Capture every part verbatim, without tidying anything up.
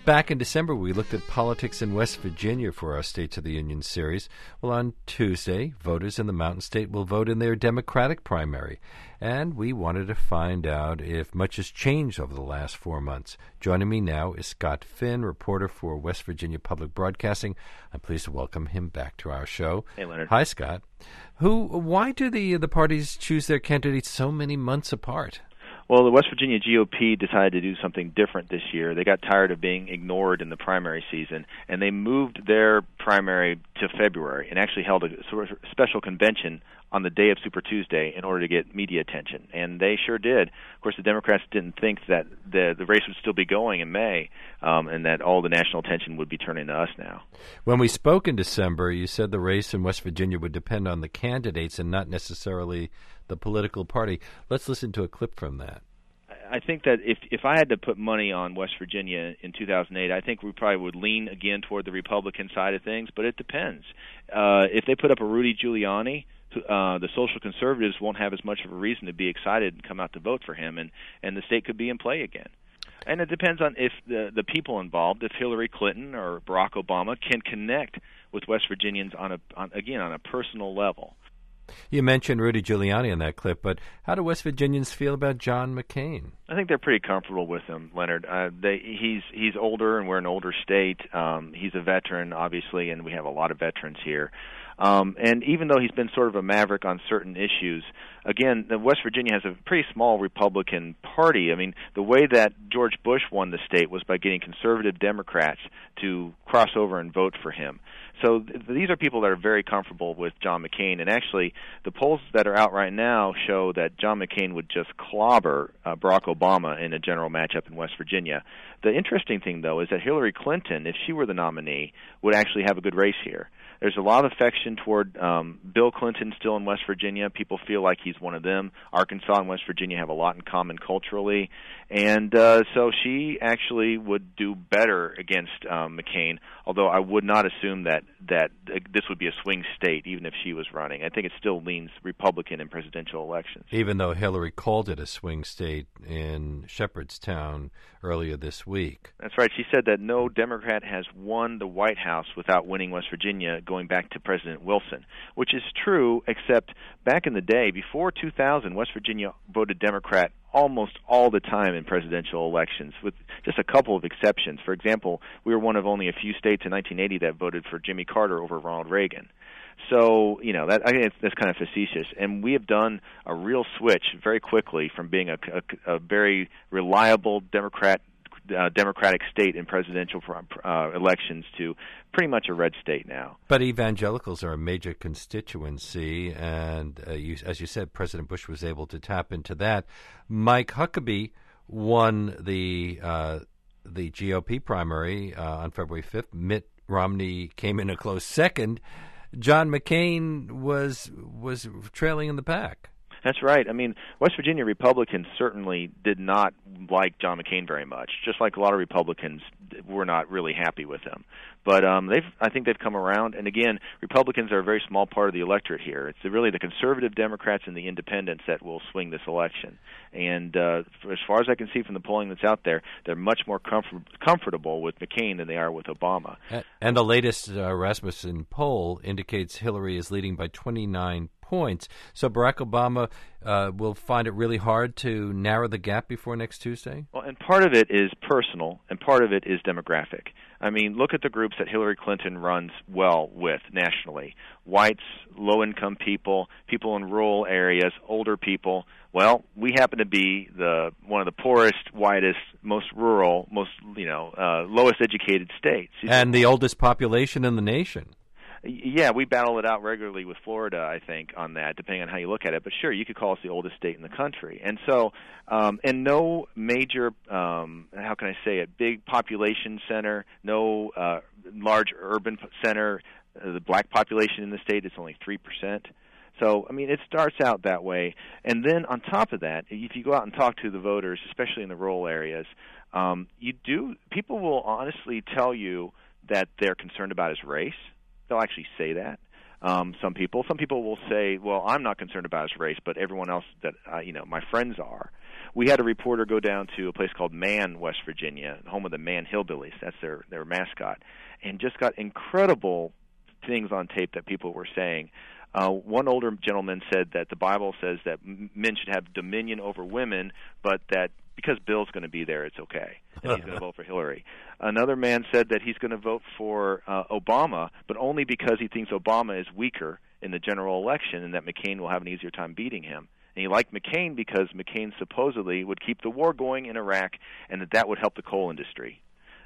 Back in December, we looked at politics in West Virginia for our States of the Union series. Well, on Tuesday, voters in the Mountain State will vote in their Democratic primary. And we wanted to find out if much has changed over the last four months. Joining me now is Scott Finn, reporter for West Virginia Public Broadcasting. I'm pleased to welcome him back to our show. Hey, Leonard. Hi, Scott. Who? Why do the the parties choose their candidates so many months apart? Well, the West Virginia G O P decided to do something different this year. They got tired of being ignored in the primary season, and they moved their primary to February and actually held a sort of special convention on the day of Super Tuesday in order to get media attention. And they sure did. Of course, the Democrats didn't think that the the race would still be going in May, um, and that all the national attention would be turning to us now. When we spoke in December, you said the race in West Virginia would depend on the candidates and not necessarily the political party. Let's listen to a clip from that. I think that if if I had to put money on West Virginia in two thousand eight, I think we probably would lean again toward the Republican side of things, but it depends. Uh, if they put up a Rudy Giuliani, uh, the social conservatives won't have as much of a reason to be excited and come out to vote for him, and, and the state could be in play again. And it depends on if the, the people involved, if Hillary Clinton or Barack Obama can connect with West Virginians on a on, again on a personal level. You mentioned Rudy Giuliani in that clip, but how do West Virginians feel about John McCain? I think they're pretty comfortable with him, Leonard. Uh, they, he's he's older, and we're an older state. Um, he's a veteran, obviously, and we have a lot of veterans here. Um, and even though he's been sort of a maverick on certain issues, again, the West Virginia has a pretty small Republican party. I mean, the way that George Bush won the state was by getting conservative Democrats to cross over and vote for him. So th- these are people that are very comfortable with John McCain. And actually, the polls that are out right now show that John McCain would just clobber uh, Barack Obama in a general matchup in West Virginia. The interesting thing, though, is that Hillary Clinton, if she were the nominee, would actually have a good race here. There's a lot of affection toward um, Bill Clinton still in West Virginia. People feel like he's one of them. Arkansas and West Virginia have a lot in common culturally. And uh, so she actually would do better against um, McCain, although I would not assume that, that this would be a swing state, even if she was running. I think it still leans Republican in presidential elections. Even though Hillary called it a swing state in Shepherdstown earlier this week. That's right. She said that no Democrat has won the White House without winning West Virginia, going back to President Wilson, which is true, except back in the day, before two thousand, West Virginia voted Democrat almost all the time in presidential elections, with just a couple of exceptions. For example, we were one of only a few states in nineteen eighty that voted for Jimmy Carter over Ronald Reagan. So, you know, that I think that's kind of facetious. And we have done a real switch very quickly from being a, a, a very reliable Democrat Uh, Democratic state in presidential uh, elections to pretty much a red state now. But evangelicals are a major constituency, and uh, you, as you said, President Bush was able to tap into that. Mike Huckabee won the uh, the G O P primary uh, on February fifth. Mitt Romney came in a close second. John McCain was was trailing in the pack. That's right. I mean, West Virginia Republicans certainly did not like John McCain very much, just like a lot of Republicans were not really happy with him. But um, they've, I think they've come around. And again, Republicans are a very small part of the electorate here. It's really the conservative Democrats and the independents that will swing this election. And uh, as far as I can see from the polling that's out there, they're much more comfort- comfortable with McCain than they are with Obama. And the latest uh, Rasmussen poll indicates Hillary is leading by twenty-nine points. So Barack Obama uh, will find it really hard to narrow the gap before next Tuesday? Well, and part of it is personal, and part of it is demographic. I mean, look at the groups that Hillary Clinton runs well with nationally. Whites, low-income people, people in rural areas, older people. Well, we happen to be the one of the poorest, whitest, most rural, most, you know, uh, lowest educated states. And the oldest population in the nation. Yeah, we battle it out regularly with Florida, I think, on that, depending on how you look at it. But sure, you could call us the oldest state in the country. And so, um, and no major, um, how can I say it, big population center, no uh, large urban center. Uh, the black population in the state is only three percent. So, I mean, it starts out that way. And then on top of that, if you go out and talk to the voters, especially in the rural areas, um, you do, people will honestly tell you that they're concerned about his race. They'll actually say that. Um, some people, some people will say, "Well, I'm not concerned about his race, but everyone else that uh, you know, my friends are." We had a reporter go down to a place called Man, West Virginia, home of the Man Hillbillies. That's their their mascot, and just got incredible things on tape that people were saying. Uh, one older gentleman said that the Bible says that men should have dominion over women, but that because Bill's going to be there, it's okay, and he's going to vote for Hillary. Another man said that he's going to vote for uh, Obama, but only because he thinks Obama is weaker in the general election and that McCain will have an easier time beating him. And he liked McCain because McCain supposedly would keep the war going in Iraq and that that would help the coal industry.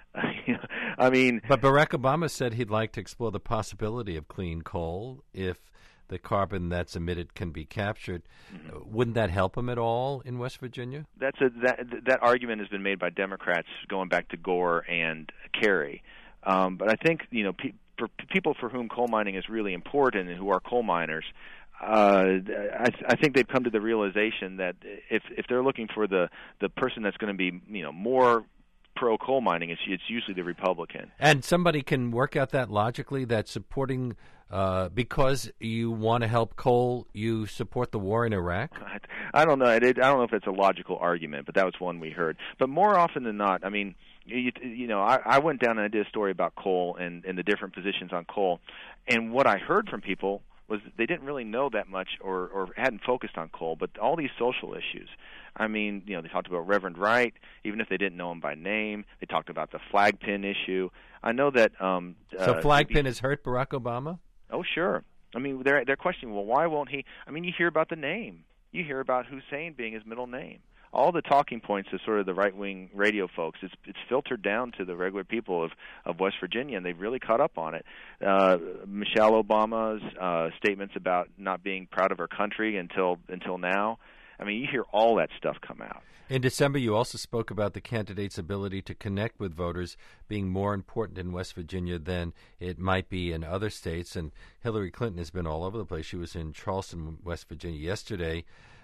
I mean... But Barack Obama said he'd like to explore the possibility of clean coal if the carbon that's emitted can be captured. Mm-hmm. Wouldn't that help him at all in West Virginia? That's a, that that argument has been made by Democrats going back to Gore and Kerry. Um, but I think, you know, pe- for people for whom coal mining is really important and who are coal miners, uh, I, th- I think they've come to the realization that if if they're looking for the, the person that's going to be, you know, more pro-coal mining, it's, it's usually the Republican. And somebody can work out that logically, that supporting, uh, because you want to help coal, you support the war in Iraq? I, I don't know. I, I don't know if it's a logical argument, but that was one we heard. But more often than not, I mean, you, you know, I, I went down and I did a story about coal and, and the different positions on coal, and what I heard from people was they didn't really know that much or, or hadn't focused on coal, but all these social issues. I mean, you know, they talked about Reverend Wright, even if they didn't know him by name. They talked about the flag pin issue. I know that... Um, so uh, flag pin has hurt Barack Obama? Oh, sure. I mean, they're, they're questioning, well, why won't he... I mean, you hear about the name. You hear about Hussein being his middle name. All the talking points of sort of the right-wing radio folks, it's it's filtered down to the regular people of, of West Virginia, and they've really caught up on it. Uh, Michelle Obama's uh, statements about not being proud of her country until until now, I mean, you hear all that stuff come out. In December, you also spoke about the candidate's ability to connect with voters being more important in West Virginia than it might be in other states, and Hillary Clinton has been all over the place. She was in Charleston, West Virginia yesterday.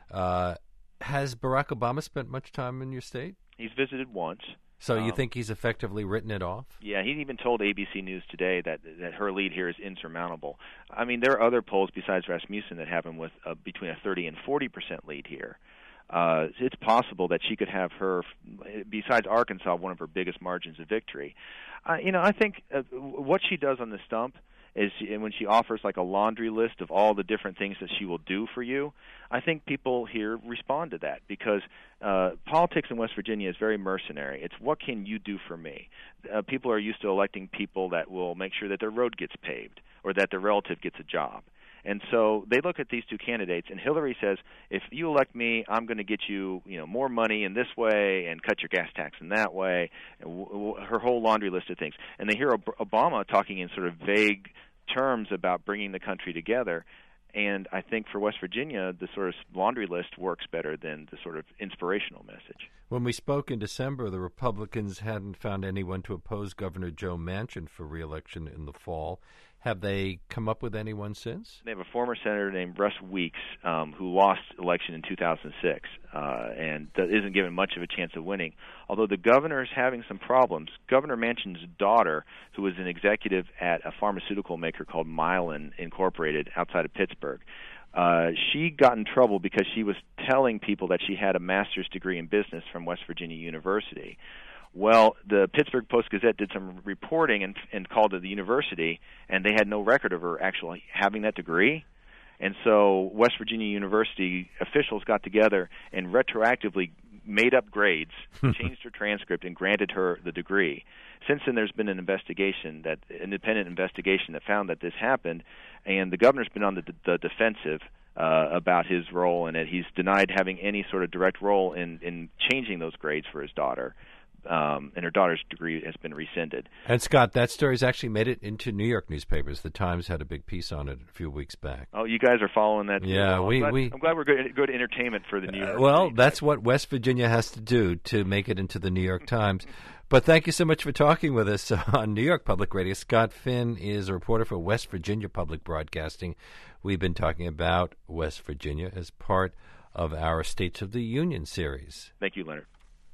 Uh Has Barack Obama spent much time in your state? He's visited once. So you um, think he's effectively written it off? Yeah, he even told A B C News today that that her lead here is insurmountable. I mean, there are other polls besides Rasmussen that have him with uh, between a thirty and forty percent lead here. Uh, it's possible that she could have her, besides Arkansas, one of her biggest margins of victory. Uh, you know, I think uh, what she does on the stump is she, when she offers like a laundry list of all the different things that she will do for you, I think people here respond to that because uh, politics in West Virginia is very mercenary. It's what can you do for me? Uh, people are used to electing people that will make sure that their road gets paved or that their relative gets a job. And so they look at these two candidates, and Hillary says, if you elect me, I'm going to get you, you know, more money in this way and cut your gas tax in that way, and w- w- her whole laundry list of things. And they hear Ob- Obama talking in sort of vague terms about bringing the country together. And I think for West Virginia, the sort of laundry list works better than the sort of inspirational message. When we spoke in December, the Republicans hadn't found anyone to oppose Governor Joe Manchin for re-election in the fall. Have they come up with anyone since? They have a former senator named Russ Weeks um, who lost election in two thousand six uh, and isn't given much of a chance of winning. Although the governor is having some problems. Governor Manchin's daughter, who was an executive at a pharmaceutical maker called Mylan Incorporated outside of Pittsburgh, uh, she got in trouble because she was telling people that she had a master's degree in business from West Virginia University. Well, the Pittsburgh Post-Gazette did some reporting and, and called to the university, and they had no record of her actually having that degree. And so West Virginia University officials got together and retroactively made up grades, changed her transcript, and granted her the degree. Since then, there's been an investigation, that independent investigation that found that this happened, and the governor's been on the, the defensive uh, about his role in it. He's denied having any sort of direct role in, in changing those grades for his daughter. Um, and her daughter's degree has been rescinded. And, Scott, that story's actually made it into New York newspapers. The Times had a big piece on it a few weeks back. Oh, you guys are following that? Yeah, well, we, I'm glad, we... I'm glad we're good, good entertainment for the New York uh, Well, City. That's what West Virginia has to do to make it into the New York Times. But thank you so much for talking with us on New York Public Radio. Scott Finn is a reporter for West Virginia Public Broadcasting. We've been talking about West Virginia as part of our States of the Union series. Thank you, Leonard.